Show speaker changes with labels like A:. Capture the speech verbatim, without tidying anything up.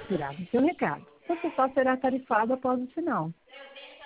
A: inspirado em seu recado. Você só será tarifado após o sinal.